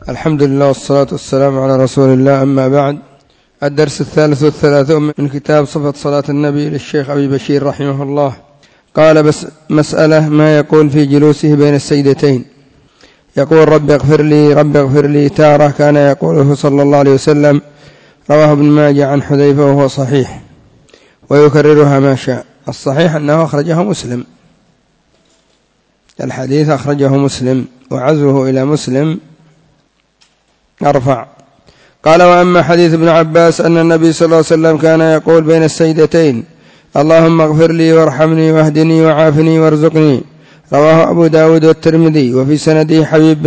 الحمد لله والصلاة والسلام على رسول الله، أما بعد. الدرس 33 من كتاب صفة صلاة النبي للشيخ أبي بشير رحمه الله. قال: بس مسألة ما يقول في جلوسه بين السجدتين. يقول: رب اغفر لي رب اغفر لي، تارة كان يقوله صلى الله عليه وسلم، رواه ابن ماجه عن حذيفة وهو صحيح، ويكررها ما شاء. الصحيح أنه أخرجه مسلم، الحديث أخرجه مسلم، وعزوه إلى مسلم أرفع. قال: وأما حديث ابن عباس أن النبي صلى الله عليه وسلم كان يقول بين السجدتين: اللهم اغفر لي وارحمني واهدني وعافني وارزقني، رواه أبو داود والترمذي، وفي سنده حبيب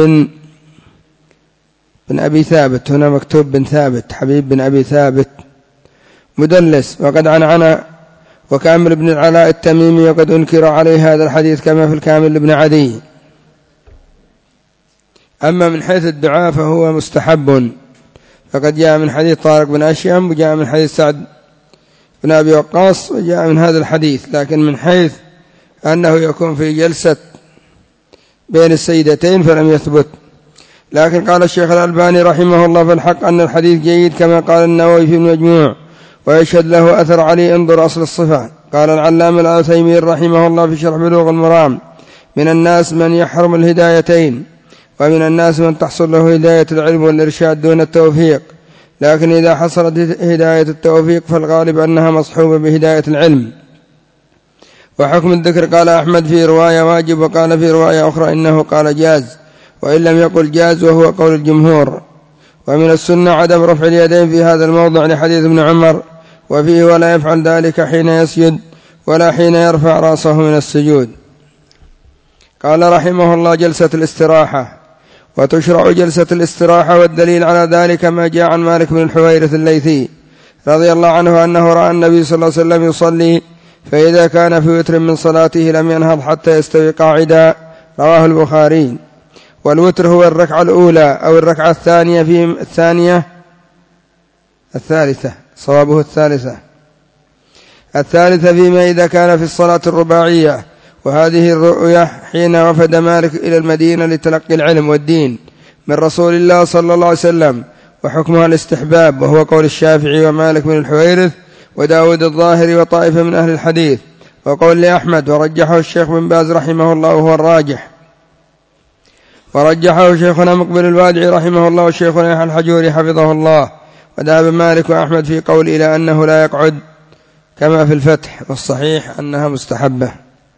بن أبي ثابت، هنا مكتوب بن ثابت، حبيب بن أبي ثابت مدلس، وقد عنعن وكامل بن العلاء التميمي، وقد أنكر عليه هذا الحديث كما في الكامل بن عدي. أما من حيث الدعاء فهو مستحب، فقد جاء من حديث طارق بن أشيم، وجاء من حديث سعد بن أبي وقاص، وجاء من هذا الحديث، لكن من حيث أنه يكون في جلسة بين السيدتين فلم يثبت. لكن قال الشيخ الألباني رحمه الله: فالحق أن الحديث جيد كما قال النووي في المجموع، ويشهد له أثر علي، انظر أصل الصفة. قال العلامة العثيمين رحمه الله في شرح بلوغ المرام: من الناس من يحرم الهدايتين، ومن الناس من تحصل له هداية العلم والإرشاد دون التوفيق، لكن إذا حصلت هداية التوفيق فالغالب أنها مصحوبة بهداية العلم. وحكم الذكر: قال أحمد في رواية واجب، وقال في رواية أخرى إنه قال جاز، وإن لم يقل جاز وهو قول الجمهور. ومن السنة عدم رفع اليدين في هذا الموضع لحديث ابن عمر، وفيه: ولا يفعل ذلك حين يسجد ولا حين يرفع رأسه من السجود. قال رحمه الله: جلسة الاستراحة. وتشرع جلسة الاستراحة، والدليل على ذلك ما جاء عن مالك بن الحويرث الليثي رضي الله عنه أنه رأى النبي صلى الله عليه وسلم يصلي، فإذا كان في وتر من صلاته لم ينهض حتى يستوي قاعدا، رواه البخاري. والوتر هو الركعة الأولى أو الركعة الثالثة، صوابه الثالثة فيما إذا كان في الصلاة الرباعية. وهذه الرؤية حين وفد مالك إلى المدينة لتلقي العلم والدين من رسول الله صلى الله عليه وسلم، وحكمها الاستحباب، وهو قول الشافعي ومالك بن الحويرث وداود الظاهري وطائفة من أهل الحديث، وقول لأحمد، ورجحه الشيخ بن باز رحمه الله وهو الراجح، ورجحه شيخنا مقبل الوادعي رحمه الله وشيخنا يحيى الحجوري حفظه الله. وذهب مالك وأحمد في قول إلى أنه لا يقعد كما في الفتح، والصحيح أنها مستحبة.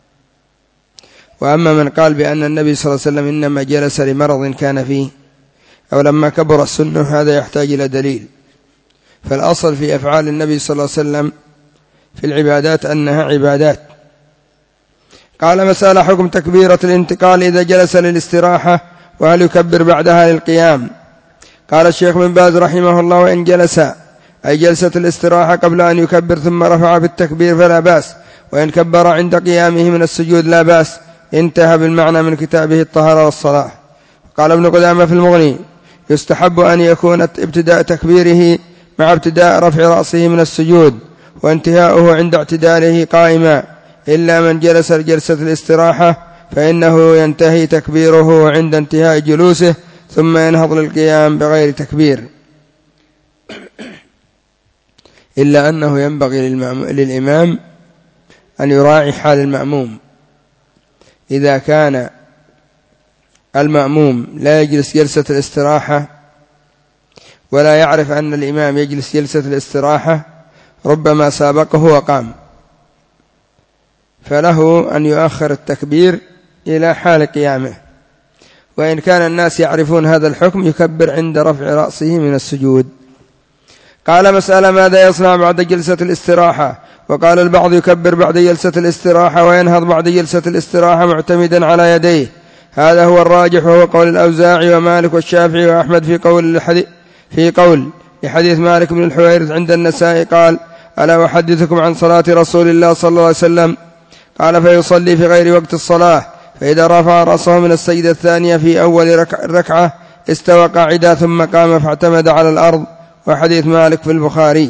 وأما من قال بأن النبي صلى الله عليه وسلم إنما جلس لمرض كان فيه أو لما كبر السنة، هذا يحتاج إلى دليل. فالأصل في أفعال النبي صلى الله عليه وسلم في العبادات أنها عبادات. قال: مسألة حكم تكبيرة الانتقال إذا جلس للاستراحة، وهل يكبر بعدها للقيام؟ قال الشيخ بن باز رحمه الله: وإن جلس أي جلسة الاستراحة قبل أن يكبر ثم رفع بالتكبير فلا بأس، وإن كبر عند قيامه من السجود لا بأس. انتهى بالمعنى من كتابه الطهارة والصلاة. قال ابن قدامة في المغني: يستحب أن يكون ابتداء تكبيره مع ابتداء رفع رأسه من السجود، وانتهاؤه عند اعتداله قائما، إلا من جلس جلسة الاستراحة فإنه ينتهي تكبيره عند انتهاء جلوسه، ثم ينهض للقيام بغير تكبير. إلا أنه ينبغي للإمام أن يراعي حال المأموم. إذا كان المأموم لا يجلس جلسة الاستراحة ولا يعرف أن الإمام يجلس جلسة الاستراحة، ربما سابقه وقام، فله أن يؤخر التكبير إلى حال قيامه. وإن كان الناس يعرفون هذا الحكم يكبر عند رفع رأسه من السجود. قال: مسألة ماذا يصنع بعد جلسة الاستراحة؟ وقال البعض: يكبر بعد جلسة الاستراحة وينهض بعد جلسة الاستراحة معتمدا على يديه. هذا هو الراجح، وهو قول الأوزاعي ومالك والشافعي وأحمد في قول لحديث مالك بن الحويرث عند النسائي قال: ألا أحدثكم عن صلاة رسول الله صلى الله عليه وسلم؟ قال: فيصلي في غير وقت الصلاة، فإذا رفع رأسه من السجدة الثانية في أول الركعة استوى قاعدا ثم قام فاعتمد على الأرض. وحديث مالك في البخاري.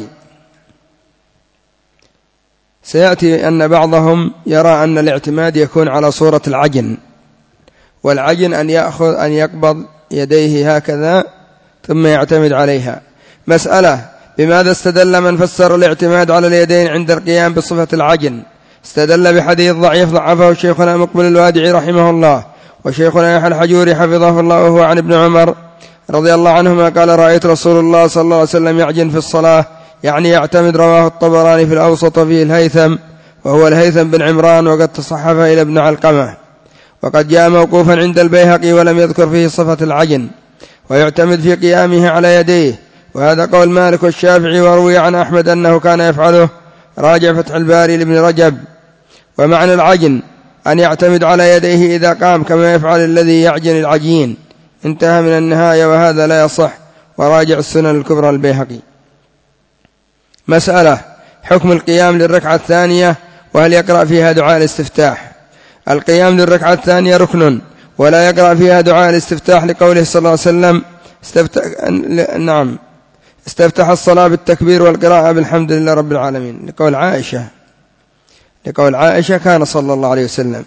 سيأتي أن بعضهم يرى أن الاعتماد يكون على صورة العجن، والعجن أن يقبض يديه هكذا ثم يعتمد عليها. مسألة: بماذا استدل من فسر الاعتماد على اليدين عند القيام بصفة العجن؟ استدل بحديث ضعيف ضعفه شيخنا مقبل الوادعي رحمه الله وشيخنا يحيى الحجوري حفظه الله، وهو عن ابن عمر رضي الله عنهما قال: رأيت رسول الله صلى الله عليه وسلم يعجن في الصلاة، يعني يعتمد. رواه الطبراني في الأوسط فيه الهيثم، وهو الهيثم بن عمران، وقد تصحف إلى ابن علقمة، وقد جاء موقوفا عند البيهقي ولم يذكر فيه صفة العجن، ويعتمد في قيامه على يديه، وهذا قول مالك والشافعي، وروي عن أحمد أنه كان يفعله. راجع فتح الباري لابن رجب. ومعنى العجن أن يعتمد على يديه إذا قام، كما يفعل الذي يعجن العجين. انتهى من النهاية، وهذا لا يصح. وراجع السنن الكبرى البيهقي. مسألة: حكم القيام للركعة الثانية، وهل يقرأ فيها دعاء الاستفتاح؟ القيام للركعة الثانية ركن، ولا يقرأ فيها دعاء الاستفتاح، لقوله صلى الله عليه وسلم: استفتح الصلاة بالتكبير والقراءة بالحمد لله رب العالمين، لقول عائشة كان صلى الله عليه وسلم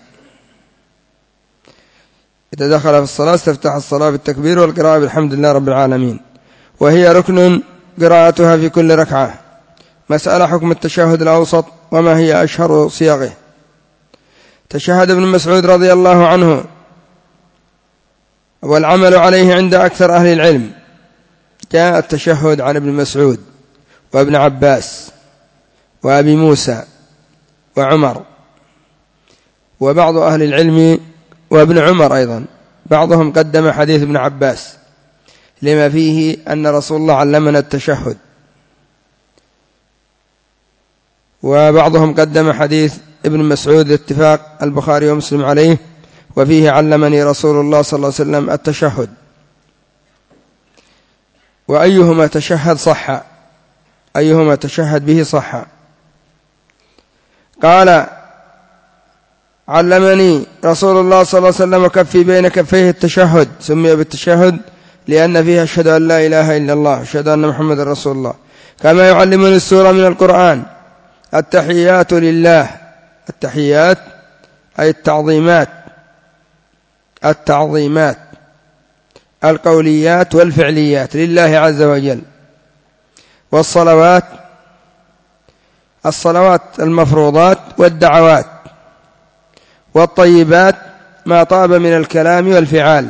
إذا دخل في الصلاة استفتح الصلاة بالتكبير والقراءة بالحمد لله رب العالمين، وهي ركن قراءتها في كل ركعة. مسألة: حكم التشهد الأوسط، وما هي أشهر صيغه؟ تشهد ابن مسعود رضي الله عنه، والعمل عليه عند أكثر أهل العلم. جاء التشهد عن ابن مسعود وابن عباس وأبي موسى وعمر، وبعض أهل العلم وابن عمر أيضا، بعضهم قدم حديث ابن عباس لما فيه أن رسول الله علمنا التشهد، وبعضهم قدم حديث ابن مسعود لاتفاق البخاري ومسلم عليه، وفيه علمني رسول الله صلى الله عليه وسلم التشهد. وأيهما تشهد صح، أيهما تشهد به صح. قال: علمني رسول الله صلى الله عليه وسلم كفي بين كفيه التشهد، سمي بالتشهد لأن فيها أشهد أن لا إله إلا الله، أشهد أن محمد رسول الله. كما يعلمني السورة من القرآن: التحيات لله. التحيات أي التعظيمات القوليات والفعليات لله عز وجل. والصلوات المفروضات والدعوات. والطيبات ما طاب من الكلام والفعال.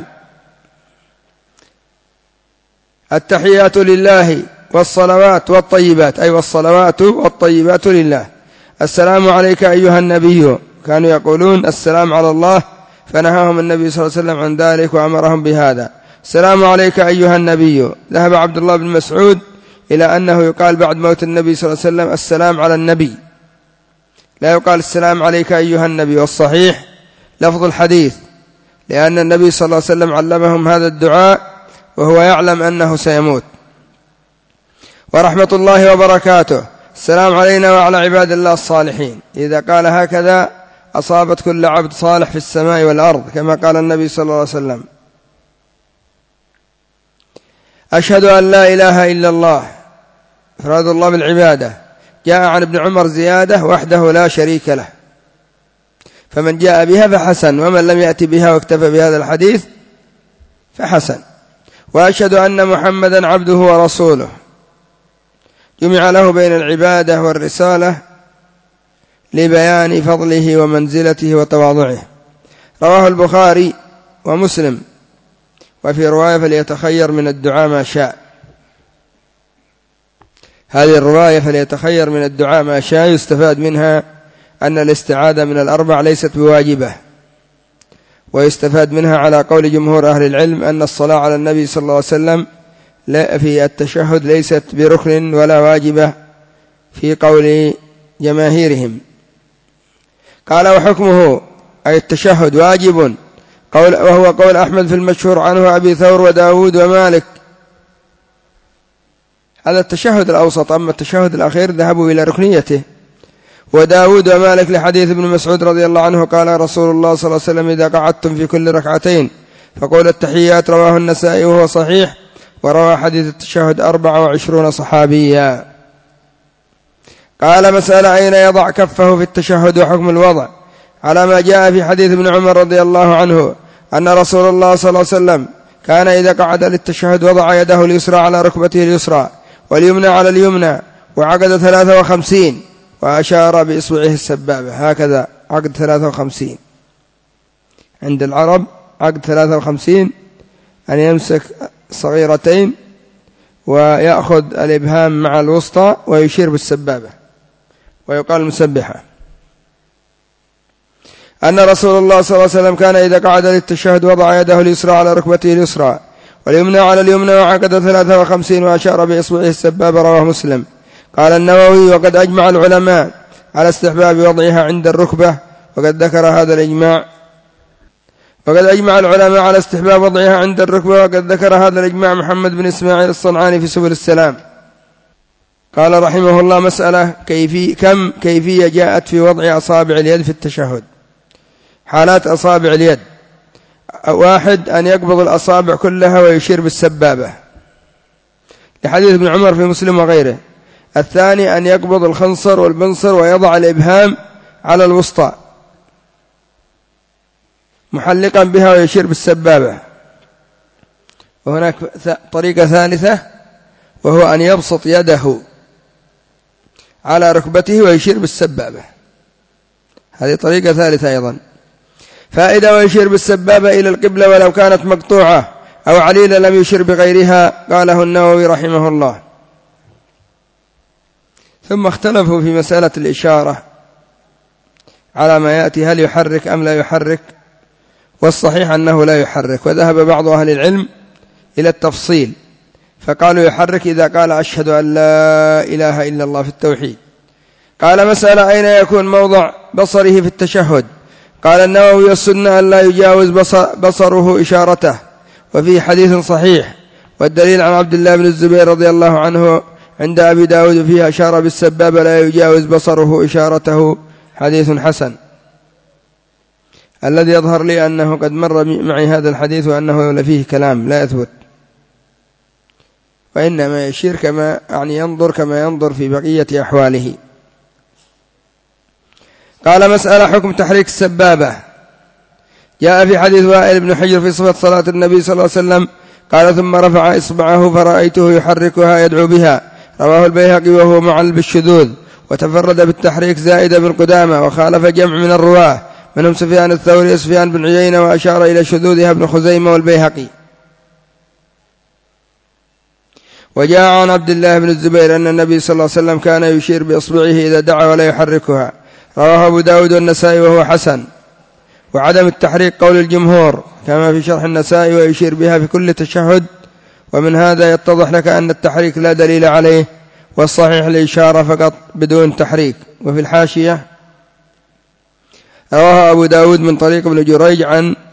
التحيات لله والصلوات والطيبات، أي والصلوات والطيبات لله. السلام عليك أيها النبي، كانوا يقولون السلام على الله، فنهاهم النبي صلى الله عليه وسلم عن ذلك وأمرهم بهذا. السلام عليك أيها النبي. ذهب عبد الله بن مسعود إلى أنه يقال بعد موت النبي صلى الله عليه وسلم السلام على النبي، لا يقال السلام عليك أيها النبي. والصحيح لفظ الحديث، لأن النبي صلى الله عليه وسلم علمهم هذا الدعاء وهو يعلم أنه سيموت. ورحمة الله وبركاته، السلام علينا وعلى عباد الله الصالحين. إذا قال هكذا أصابت كل عبد صالح في السماء والأرض، كما قال النبي صلى الله عليه وسلم. أشهد أن لا إله إلا الله، إفراد الله بالعبادة. جاء عن ابن عمر زيادة: وحده لا شريك له. فمن جاء بها فحسن، ومن لم يأتي بها واكتفى بهذا الحديث فحسن. وأشهد أن محمدا عبده ورسوله، جمع له بين العبادة والرسالة لبيان فضله ومنزلته وتواضعه. رواه البخاري ومسلم. وفي رواية: فليتخير من الدعاء ما شاء. هذه الرواية فليتخير من الدعاء ما شاء يستفاد منها أن الاستعاذة من الأربع ليست بواجبة، ويستفاد منها على قول جمهور أهل العلم أن الصلاة على النبي صلى الله عليه وسلم في التشهد ليست بركن ولا واجبة في قول جماهيرهم. قال: وحكمه أي التشهد واجب، وهو قول أحمد في المشهور عنه أبي ثور وداود ومالك. هذا التشهد الأوسط. أما التشهد الأخير ذهبوا إلى ركنيته. وداود ومالك لحديث ابن مسعود رضي الله عنه قال رسول الله صلى الله عليه وسلم: إذا قعدتم في كل ركعتين فقول التحيات. رواه النسائي وهو صحيح. وروى حديث التشهد 24 صحابيا. قال: مسألة: أين يضع كفه في التشهد وحكم الوضع؟ على ما جاء في حديث ابن عمر رضي الله عنه أن رسول الله صلى الله عليه وسلم كان إذا قعد للتشهد وضع يده اليسرى على ركبته اليسرى واليمنى على اليمنى وعقد 53 وأشار بإصبعه السبابة. هكذا عقد 53 عند العرب، عقد 53 أن يمسك صغيرتين ويأخذ الإبهام مع الوسطى ويشير بالسبابة ويقال مسبحة. أن رسول الله صلى الله عليه وسلم كان إذا قعد للتشهد وضع يده اليسرى على ركبته اليسرى واليمنى على اليمنى وعقد 53 وأشار بإصبعه السبابة. رواه مسلم. قال النووي: وقد أجمع العلماء على استحباب وضعها عند الركبة، وقد ذكر هذا الإجماع محمد بن إسماعيل الصنعاني في سبل السلام. قال رحمه الله: مسألة كيفية جاءت في وضع أصابع اليد في التشهد. حالات أصابع اليد: 1 أن يقبض الأصابع كلها ويشير بالسبابة لحديث ابن عمر في مسلم وغيره. 2 أن يقبض الخنصر والبنصر ويضع الإبهام على الوسطى محلقا بها ويشير بالسبابة. وهناك طريقة ثالثة، وهو أن يبسط يده على ركبته ويشير بالسبابة. هذه طريقة ثالثة أيضا. فائدة: ويشير بالسبابة إلى القبلة ولو كانت مقطوعة أو عليلة لم يشير بغيرها. قاله النووي رحمه الله. ثم اختلفوا في مسألة الإشارة على ما يأتي، هل يحرك أم لا يحرك؟ والصحيح أنه لا يحرك، وذهب بعض أهل العلم إلى التفصيل فقالوا يحرك إذا قال أشهد أن لا إله إلا الله في التوحيد. قال: مسألة: أين يكون موضع بصره في التشهد؟ قال النووي: السنة أن لا يجاوز بصره إشارته، وفيه حديث صحيح، والدليل عن عبد الله بن الزبير رضي الله عنه عند أبي داود فيها أشار بالسبابة لا يجاوز بصره إشارته، حديث حسن. الذي يظهر لي أنه قد مر معي هذا الحديث وأنه لفيه كلام لا يثبت، وإنما يشير ينظر كما ينظر في بقية أحواله. قال: مسألة حكم تحريك السبابة. جاء في حديث وائل بن حجر في صفة صلاة النبي صلى الله عليه وسلم قال: ثم رفع إصبعه فرأيته يحركها يدعو بها. رواه البيهقي وهو معل بالشذوذ، وتفرد بالتحريك زائد بن قدامة، وخالف جمع من الرواه منهم سفيان الثوري وسفيان بن عيينة، وأشار إلى شذوذها ابن خزيمة والبيهقي. وجاء عن عبد الله بن الزبير أن النبي صلى الله عليه وسلم كان يشير بإصبعه إذا دعا ولا يحركها. رواه أبو داود والنسائي وهو حسن. وعدم التحريك قول الجمهور كما في شرح النسائي، ويشير بها في كل تشهد. ومن هذا يتضح لك أن التحريك لا دليل عليه، والصحيح الإشارة فقط بدون تحريك. وفي الحاشية: رواه أبو داود من طريق ابن جريج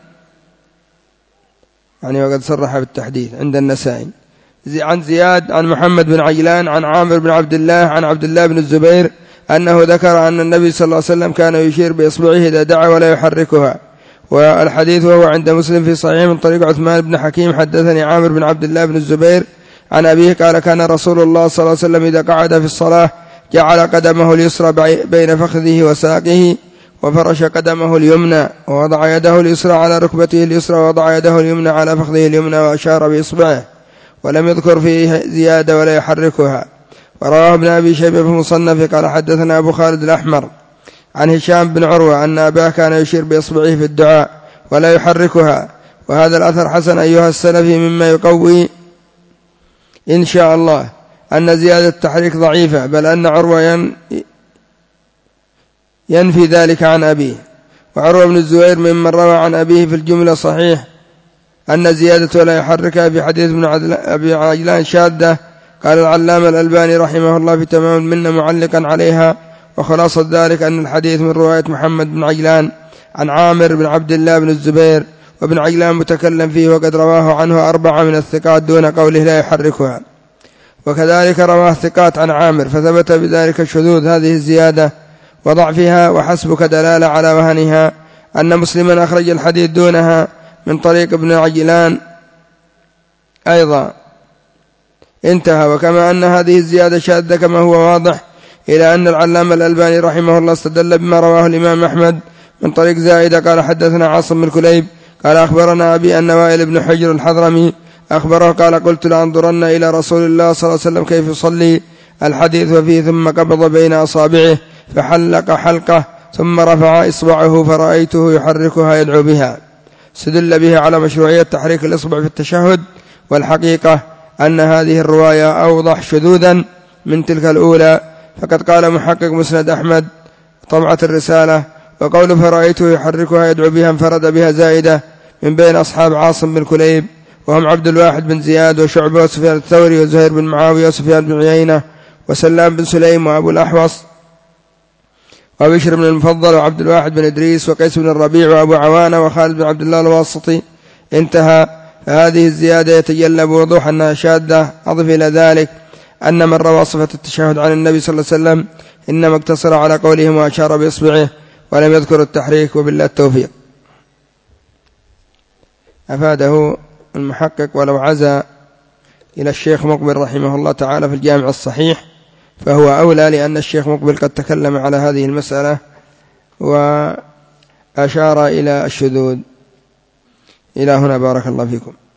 وقد صرح بالتحديث عند النسائي عن زياد عن محمد بن عجلان عن عامر بن عبد الله عن عبد الله بن الزبير أنه ذكر أن النبي صلى الله عليه وسلم كان يشير بإصبعه إذا دعا ولا يحركها. والحديث وهو عند مسلم في صحيح من طريق عثمان بن حكيم حدثني عامر بن عبد الله بن الزبير عن أبيه قال: كان رسول الله صلى الله عليه وسلم إذا قعد في الصلاة جعل قدمه اليسرى بين فخذه وساقه، وفرش قدمه اليمنى، ووضع يده اليسرى على ركبته اليسرى، ووضع يده اليمنى على فخذه اليمنى، وأشار بإصبعه، ولم يذكر فيه زيادة ولا يحركها. ورواه ابن أبي شيبة في مصنفه قال: حدثنا أبو خالد الأحمر عن هشام بن عروة أن أباه كان يشير بإصبعه في الدعاء ولا يحركها. وهذا الأثر حسن أيها السلفي، مما يقوي إن شاء الله أن زيادة التحريك ضعيفة، بل أن عروة ينفي ذلك عن أبيه. وعروة بن الزبير ممن روى عن أبيه في الجملة صحيح أن زيادة ولا يحركها في حديث ابن أبي عجلان شاذة. قال العلامة الألباني رحمه الله في تمام المنة معلقا عليها: وخلاصة ذلك أن الحديث من رواية محمد بن عجلان عن عامر بن عبد الله بن الزبير، وابن عجلان متكلم فيه، وقد رواه عنه 4 من الثقات دون قوله لا يحركها. وكذلك رواه ثقات عن عامر، فثبت بذلك شذوذ هذه الزيادة وضعفها. وحسبك دلالة على وهنها أن مسلما أخرج الحديث دونها من طريق ابن عجلان أيضا، انتهى. وكما أن هذه الزيادة شاذة كما هو واضح، إلى أن العلامة الألباني رحمه الله استدل بما رواه الإمام أحمد من طريق زائدة قال: حدثنا عاصم بن كليب قال أخبرنا أبي أن وائل بن حجر الحضرمي أخبره قال قلت لأنظرن إلى رسول الله صلى الله عليه وسلم كيف يصلي. الحديث وفيه ثم قبض بين أصابعه فحلق حلقه ثم رفع إصبعه فرأيته يحركها يدعو بها. استدل به على مشروعية تحريك الإصبع في التشهد، والحقيقة أن هذه الرواية أوضح شذوذا من تلك الأولى. فقد قال محقق مسند أحمد طبعة الرسالة: وقول فرأيته يحركها يدعو بها انفرد بها زائدة من بين أصحاب عاصم بن كليب، وهم عبد الواحد بن زياد وشعبة وسفيان الثوري وزهير بن معاوية وسفيان بن عيينة وسلام بن سليم وأبو الأحوص وبشر بن المفضل وعبد الواحد بن إدريس وقيس بن الربيع وأبو عوانة وخالد بن عبد الله الواسطي. انتهى. فهذه الزيادة يتجلى بوضوح أنها شاذة. أضف إلى ذلك أن من روى صفة التشهد عن النبي صلى الله عليه وسلم إنما اقتصر على قولهم وأشار بإصبعه ولم يذكر التحريك، وبالله التوفيق. أفاده المحقق ولو عزى إلى الشيخ مقبل رحمه الله تعالى في الجامع الصحيح فهو أولى، لأن الشيخ مقبل قد تكلم على هذه المسألة وأشار إلى الشذوذ. إلى هنا بارك الله فيكم.